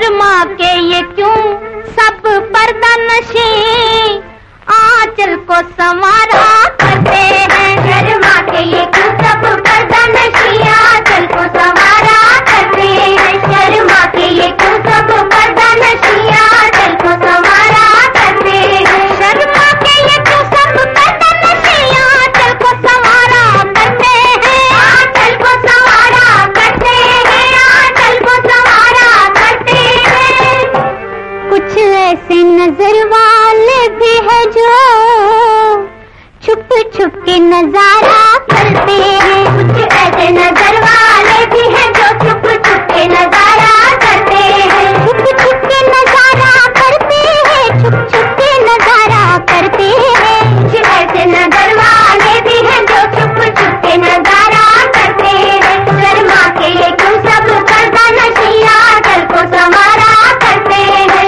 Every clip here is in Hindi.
शर्मा के ये क्यों सब पर्दा नशी आंचल को संवारा करते हैं। शर्मा के ये क्यों सब पर्दा नशी आंचल को संवारा करते हैं। शर्मा के ये क्यों सब पर्दा नशी आंचल को संवारा करते हैं। शर्मा के ये क्यों सब पर्दा नशी आंचल को संवारा करते हैं। आंचल को संवारा करते हैं। आंचल को संवारा करते हैं। कुछ ऐसे नजर वाले भी है जो छुप छुप के नजारा करते हैं। कुछ ऐसे नजर वाले भी हैं जो छुप छुप के नजारा करते हैं। छुप छुप के नजारा करते हैं। छुप छुप के नजारा करते हैं। कुछ ऐसे नजर वाले भी हैं जो छुप छुप के नजारा करते हैं। शर्मा के ये क्यों सब पर्दा नशी आंचल को संवारा करते हैं।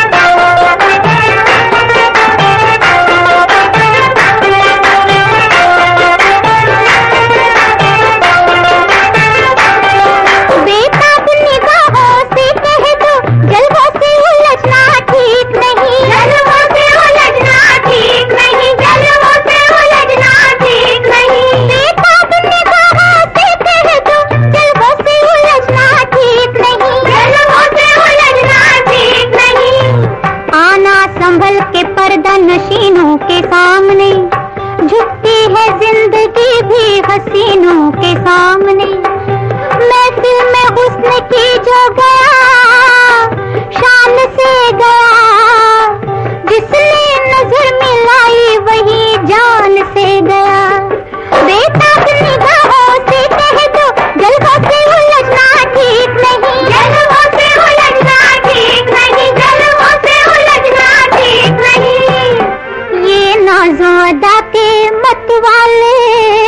बेताब निगाहों से कह दो जल्दों से उलझना ठीक नहीं। जल्दों से उलझना ठीक नहीं। जल्दों से उलझना ठीक नहीं। बेताब निगाहों से कह दो जल्दों से उलझना ठीक नहीं। जल्दों से उलझना ठीक नहीं। आना संभल के पर्दा नशीनों के सामने झुकती है जिंदगी भी हसीनों के सामने। महफिल में हुस्न की जो गया शान से गया। जिसने नजर मिलाई वही जान से गया। बेताब निगाहों से कह दो जल्दों से उलझना ठीक नहीं। जल्दों से उलझना ठीक नहीं। जल्दों से उलझना ठीक नहीं। ये नाज़ो अदा के मत वाले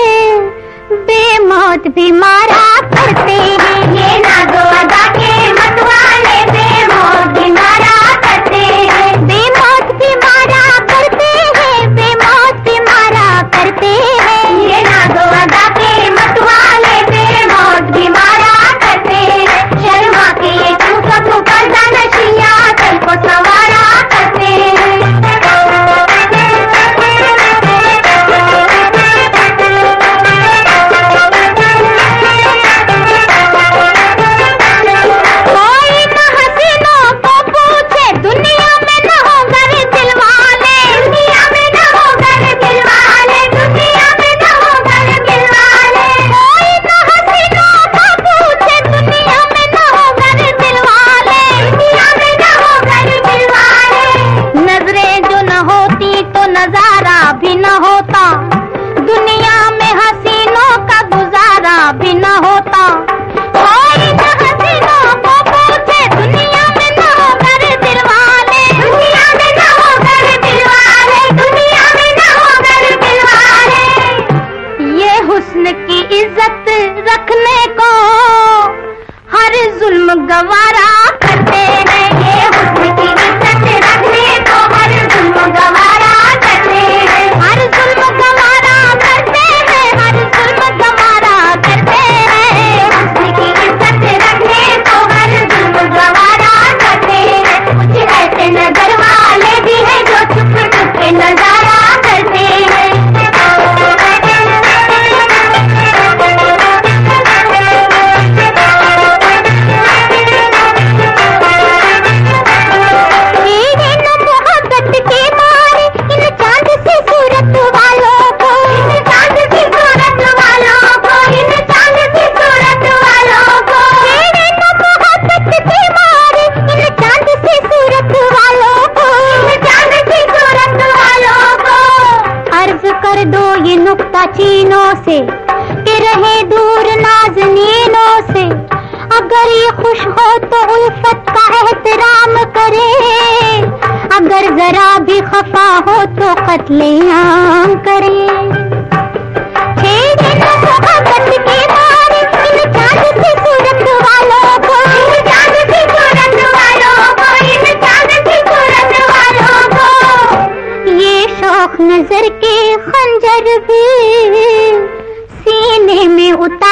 बेमौत भी मारा करते हैं। ये नाज़ो अदा के मत वाले बेमौत भी मारा करते हैं। बेमौत भी मारा करते हैं। बेमौत भी मारा करते हैं। ये नाज़ो अदा के मत वाले बेमौत भी मारा करते हैं। शर्मा के ये क्यों सब पर्दा नशी आंचल को संवारा करते हैं। कोई न हसीनों को पूछे दुनिया में न हो गर दिल वाले। दुनिया में न हो गर दिल वाले। दुनिया में न हो गर दिल वाले। कोई न हसीनों को पूछे दुनिया में न हो गर दिल वाले। दुनिया में न हो गर दिल वाले। नजरें जो न होती तो नजारा भी न होता। दुनिया में हसीनों का गुजारा भी न होता। कोई न हसीनों को पूछे दुनिया में न हो गर दिल वाले। दुनिया में न हो गर दिल वाले। दुनिया में न हो गर दिल वाले। ये हुस्न की इज्जत रखने को हर जुल्म गवारा करते हैं। ये हुस्न की इज्जत रखने को हर जुल्म गवारा करते हैं। हर जुल्म गवारा करते हैं। हर जुल्म गवारा करते हैं। हुस्न की इज्जत रखने को हर जुल्म गवारा करते हैं। कुछ ऐसे नजर वाले भी हैं जो छुप छुप के नजारा करते हैं। तेरे न मोहब्बत के मारे इन चांद सी सूरत वालों को। इन चांद सी सूरत वालों को। इन चांद सी सूरत वालों को। तेरे न मोहब्बत के मारे इन चांद सी सूरत वालों को। इन चांद सी सूरत वालों को। अर्ज कर दो ये नुक्ता चीनों से कि रहे दूर नाज़नीनों से। अगर ये खुश हो तो उल्फत का एहतराम करे। अगर जरा भी खफा हो तो कत्लेआम करे। तेरे न मोहब्बत के मारे इन चांद सी सूरत वालों को। इन चांद सी सूरत वालों को। इन चांद सी सूरत वालों को। ये शौक नजर के खंजर भी सीने में उतार